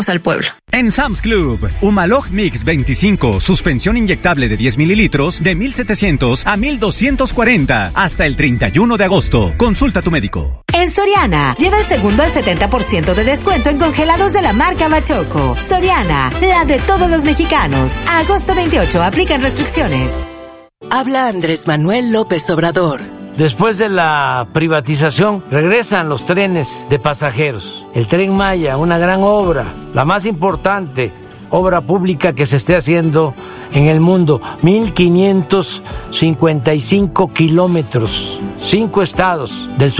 al pueblo. En Sam's Club, Humalog Mix 25, suspensión inyectable de 10 mililitros de 1,700 a 1,240 hasta el 31 de agosto. Consulta a tu médico. En Soriana, lleva el segundo al 70% de descuento en congelados de la marca Bachoco. Soriana, la de todos los mexicanos. A agosto 28, aplican restricciones. Habla Andrés Manuel López Obrador. Después de la privatización, regresan los trenes de pasajeros. El Tren Maya, una gran obra, la más importante obra pública que se esté haciendo en el mundo. 1,555 kilómetros, 5 estados del sur.